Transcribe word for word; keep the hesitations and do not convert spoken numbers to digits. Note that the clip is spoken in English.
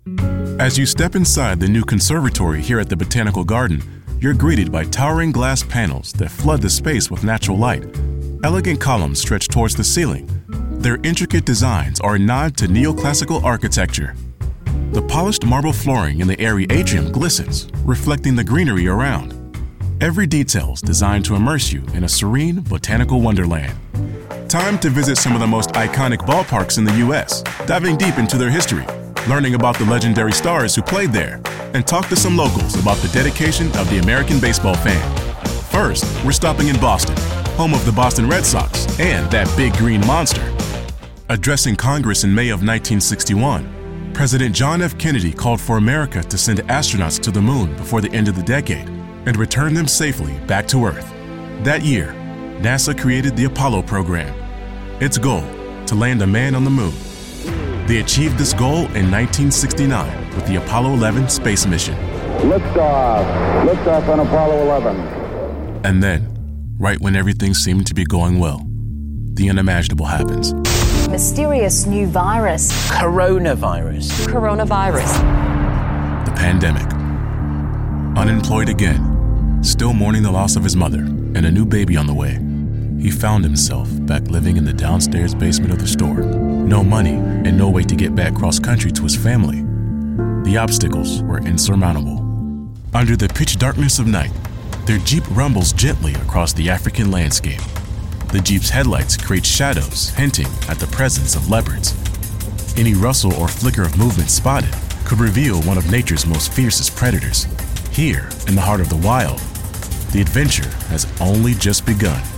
As you step inside the new conservatory here at the Botanical Garden, you're greeted by towering glass panels that flood the space with natural light. Elegant columns stretch towards the ceiling. Their intricate designs are a nod to neoclassical architecture. The polished marble flooring in the airy atrium glistens, reflecting the greenery around. Every detail's designed to immerse you in a serene botanical wonderland. Time to visit some of the most iconic ballparks in the U S, diving deep into their history, learning about the legendary stars who played there, and talk to some locals about the dedication of the American baseball fan. First, we're stopping in Boston, home of the Boston Red Sox and that big green monster. Addressing Congress in May of nineteen sixty-one, President John F. Kennedy called for America to send astronauts to the moon before the end of the decade and return them safely back to Earth. That year, NASA created the Apollo program. Its goal, to land a man on the moon. They achieved this goal in nineteen sixty-nine with the Apollo eleven space mission. Liftoff. Liftoff on Apollo eleven. And then, right when everything seemed to be going well, the unimaginable happens. Mysterious new virus. Coronavirus. Coronavirus. The pandemic. Unemployed again, still mourning the loss of his mother and a new baby on the way, he found himself back living in the downstairs basement of the store. No money and no way to get back cross-country to his family. The obstacles were insurmountable. Under the pitch darkness of night, their Jeep rumbles gently across the African landscape. The Jeep's headlights create shadows hinting at the presence of leopards. Any rustle or flicker of movement spotted could reveal one of nature's most fiercest predators. Here, in the heart of the wild, the adventure has only just begun.